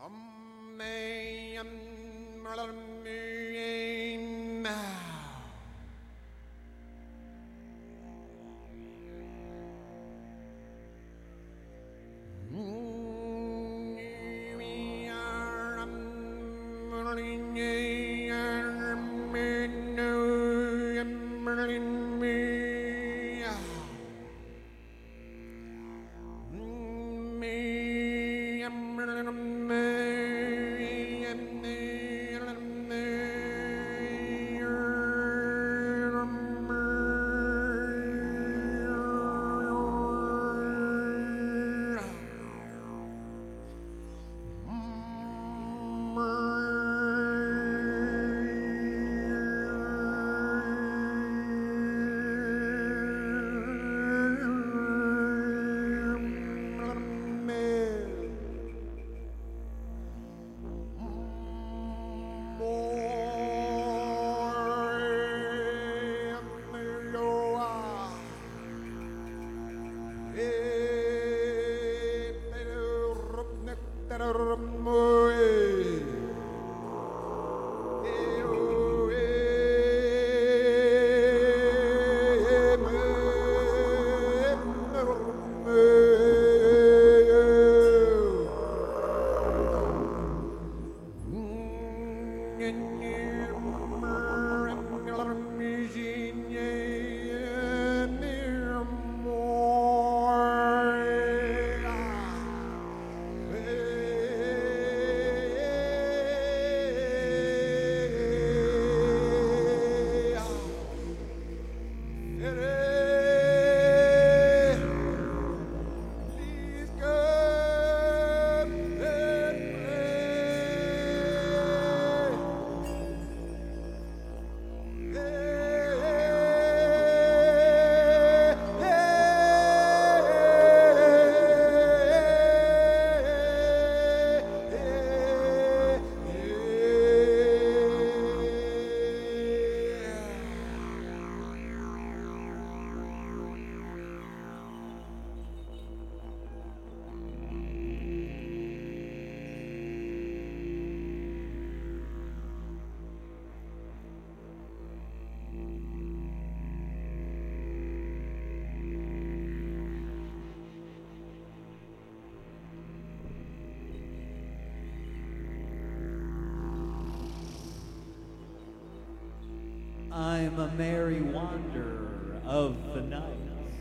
I'm a merry wanderer of the night,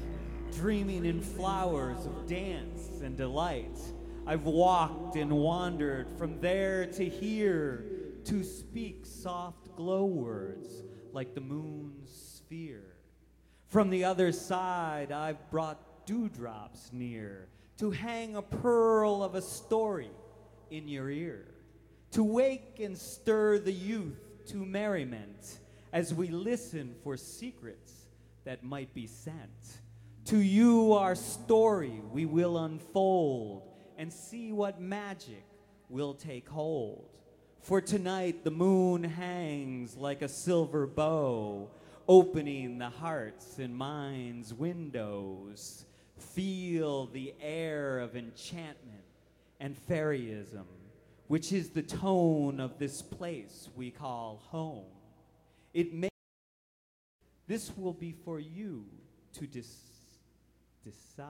dreaming in flowers of dance and delight. I've walked and wandered from there to here to speak soft glow words like the moon's sphere. From the other side I've brought dewdrops near to hang a pearl of a story in your ear, to wake and stir the youth to merriment as we listen for secrets that might be sent. To you our story we will unfold and see what magic will take hold. For tonight the moon hangs like a silver bow, opening the hearts and minds' windows. Feel the air of enchantment and fairyism, which is the tone of this place we call home. It may, this will be for you to decide.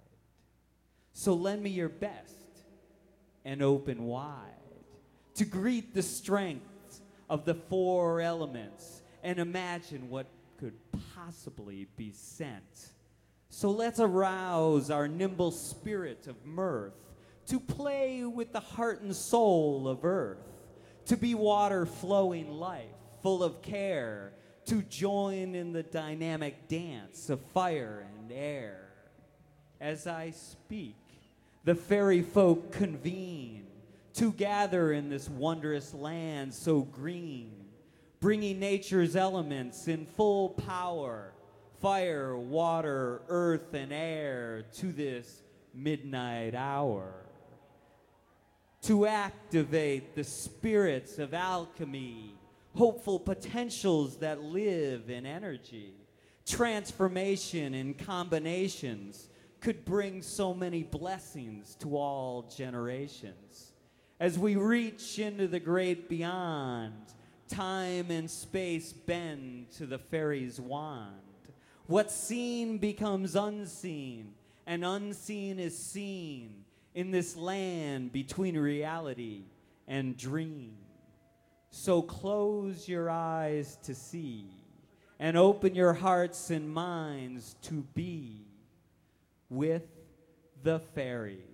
So lend me your best and open wide to greet the strength of the four elements and imagine what could possibly be sent. So let's arouse our nimble spirit of mirth to play with the heart and soul of earth, to be water flowing life, full of care, to join in the dynamic dance of fire and air. As I speak, the fairy folk convene to gather in this wondrous land so green, bringing nature's elements in full power, fire, water, earth, and air to this midnight hour. To activate the spirits of alchemy, hopeful potentials that live in energy. Transformation and combinations could bring so many blessings to all generations. As we reach into the great beyond, time and space bend to the fairy's wand. What's seen becomes unseen, and unseen is seen in this land between reality and dream. So close your eyes to see, and open your hearts and minds to be with the fairies.